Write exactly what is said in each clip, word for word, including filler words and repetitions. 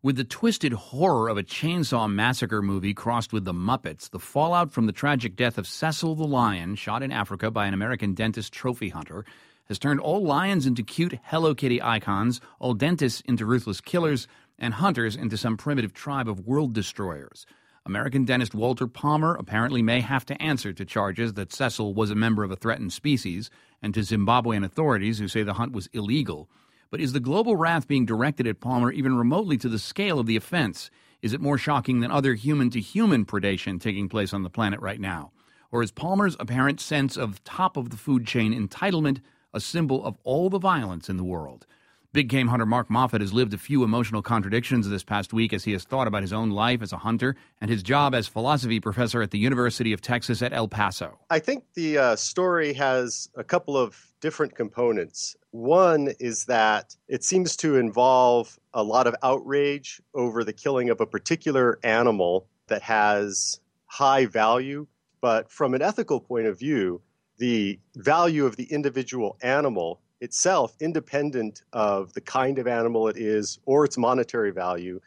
With the twisted horror of a chainsaw massacre movie crossed with the Muppets, the fallout from the tragic death of Cecil the lion, shot in Africa by an American dentist trophy hunter, has turned all lions into cute Hello Kitty icons, all dentists into ruthless killers, and hunters into some primitive tribe of world destroyers. American dentist Walter Palmer apparently may have to answer to charges that Cecil was a member of a threatened species, and to Zimbabwean authorities who say the hunt was illegal. But is the global wrath being directed at Palmer even remotely to the scale of the offense? Is it more shocking than other human-to-human predation taking place on the planet right now? Or is Palmer's apparent sense of top-of-the-food-chain entitlement a symbol of all the violence in the world? Big game hunter Mark Moffat has lived a few emotional contradictions this past week as he has thought about his own life as a hunter and his job as philosophy professor at the University of Texas at El Paso. I think the uh, story has a couple of different components. One is that it seems to involve a lot of outrage over the killing of a particular animal that has high value. But from an ethical point of view, the value of the individual animal itself, independent of the kind of animal it is or its monetary value,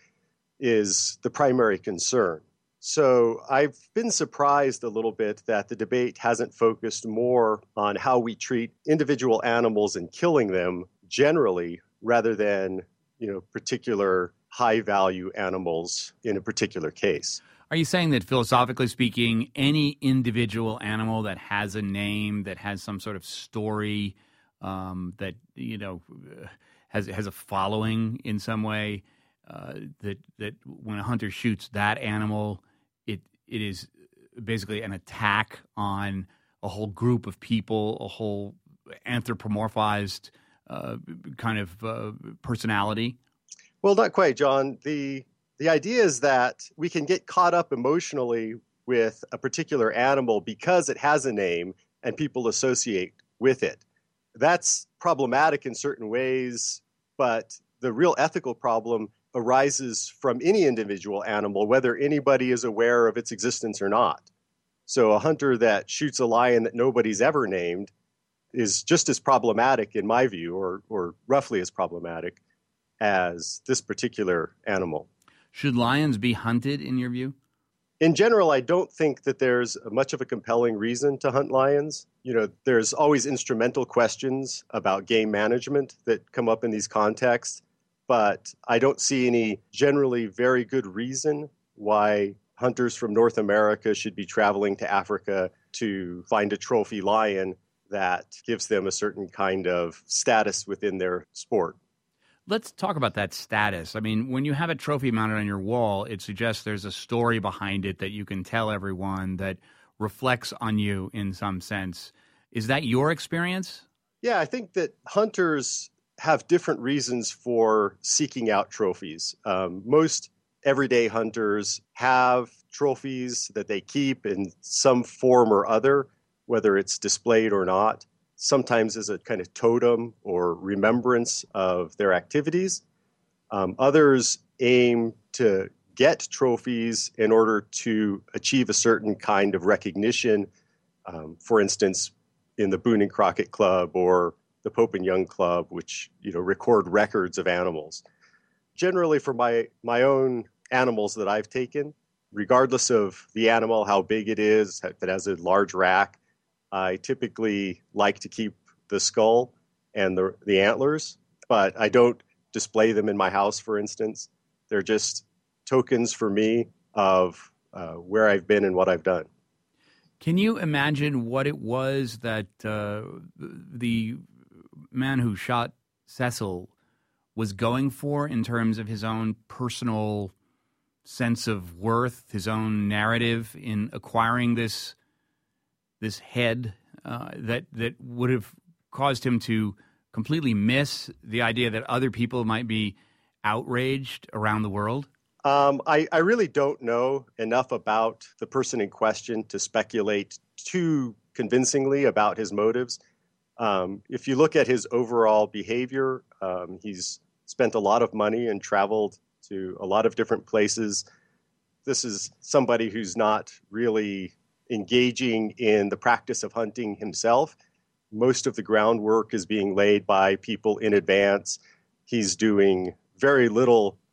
is the primary concern. So I've been surprised a little bit that the debate hasn't focused more on how we treat individual animals and killing them generally, rather than, you know, particular high-value animals in a particular case. Are you saying that, philosophically speaking, any individual animal that has a name, that has some sort of story, Um, that, you know, has has a following in some way, uh, that that when a hunter shoots that animal, it it is basically an attack on a whole group of people, a whole anthropomorphized uh, kind of uh, personality? Well, not quite, John. The the idea is that we can get caught up emotionally with a particular animal because it has a name and people associate with it. That's problematic in certain ways, but the real ethical problem arises from any individual animal, whether anybody is aware of its existence or not. So a hunter that shoots a lion that nobody's ever named is just as problematic, in my view, or, or roughly as problematic as this particular animal. Should lions be hunted, in your view? In general, I don't think that there's much of a compelling reason to hunt lions. You know, there's always instrumental questions about game management that come up in these contexts, but I don't see any generally very good reason why hunters from North America should be traveling to Africa to find a trophy lion that gives them a certain kind of status within their sport. Let's talk about that status. I mean, when you have a trophy mounted on your wall, it suggests there's a story behind it that you can tell everyone that reflects on you in some sense. Is that your experience? Yeah, I think that hunters have different reasons for seeking out trophies. Um, most everyday hunters have trophies that they keep in some form or other, whether it's displayed or not. Sometimes as a kind of totem or remembrance of their activities. Um, others aim to get trophies in order to achieve a certain kind of recognition. Um, for instance, in the Boone and Crockett Club or the Pope and Young Club, which, you know, record records of animals. Generally, for my, my own animals that I've taken, regardless of the animal, how big it is, if it has a large rack, I typically like to keep the skull and the the antlers, but I don't display them in my house, for instance. They're just tokens for me of uh, where I've been and what I've done. Can you imagine what it was that uh, the man who shot Cecil was going for in terms of his own personal sense of worth, his own narrative in acquiring this this head uh, that that would have caused him to completely miss the idea that other people might be outraged around the world? Um, I, I really don't know enough about the person in question to speculate too convincingly about his motives. Um, if you look at his overall behavior, um, he's spent a lot of money and traveled to a lot of different places. This is somebody who's not really engaging in the practice of hunting himself. Most of the groundwork is being laid by people in advance. He's doing very little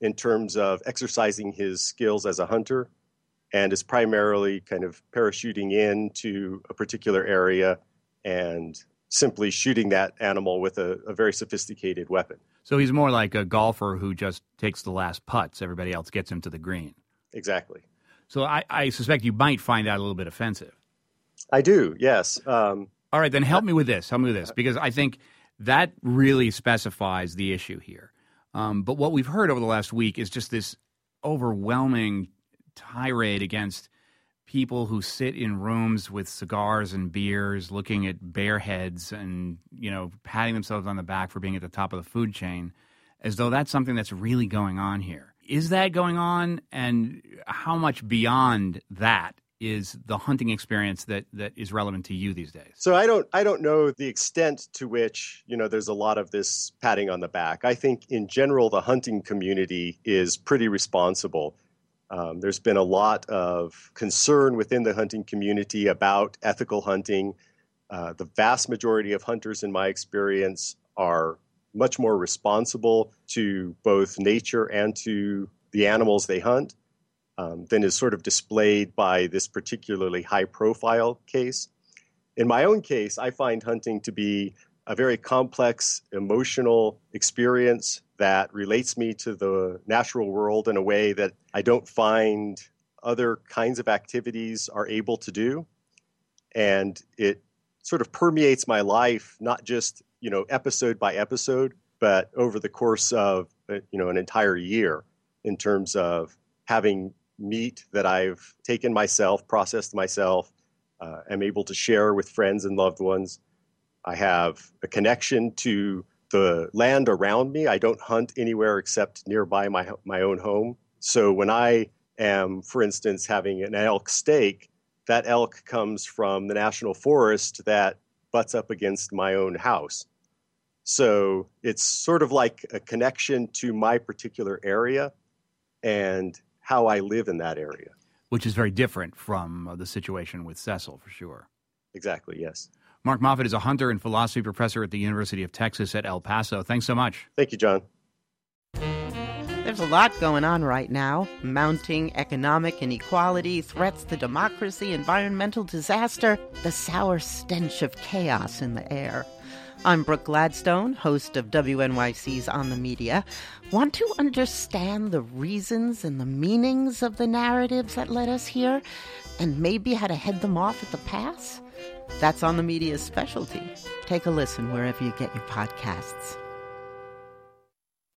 in terms of exercising his skills as a hunter, and is primarily kind of parachuting into a particular area and simply shooting that animal with a, a very sophisticated weapon. So he's more like a golfer who just takes the last putts. Everybody else gets him to the green. Exactly. So I, I suspect you might find that a little bit offensive. I do, yes. Um, All right, then help me with this. Help me with this, because I think that really specifies the issue here. Um, but what we've heard over the last week is just this overwhelming tirade against people who sit in rooms with cigars and beers, looking at bear heads and, you know, patting themselves on the back for being at the top of the food chain, as though that's something that's really going on here. Is that going on? And how much beyond that is the hunting experience that, that is relevant to you these days? So I don't I don't know the extent to which, you know, there's a lot of this patting on the back. I think in general the hunting community is pretty responsible. Um, there's been a lot of concern within the hunting community about ethical hunting. Uh, the vast majority of hunters, in my experience, are much more responsible to both nature and to the animals they hunt um, than is sort of displayed by this particularly high-profile case. In my own case, I find hunting to be a very complex, emotional experience that relates me to the natural world in a way that I don't find other kinds of activities are able to do. And it sort of permeates my life, not just, you know, episode by episode, but over the course of, you know, an entire year in terms of having meat that I've taken myself, processed myself, uh, am able to share with friends and loved ones. I have a connection to the land around me. I don't hunt anywhere except nearby my my own home. So when I am, for instance, having an elk steak, that elk comes from the national forest that butts up against my own house. So it's sort of like a connection to my particular area and how I live in that area. Which is very different from uh, the situation with Cecil, for sure. Exactly, yes. Mark Moffett is a hunter and philosophy professor at the University of Texas at El Paso. Thanks so much. Thank you, John. There's a lot going on right now. Mounting economic inequality, threats to democracy, environmental disaster, the sour stench of chaos in the air. I'm Brooke Gladstone, host of W N Y C's On the Media. Want to understand the reasons and the meanings of the narratives that led us here, and maybe how to head them off at the pass? That's On the Media's specialty. Take a listen wherever you get your podcasts.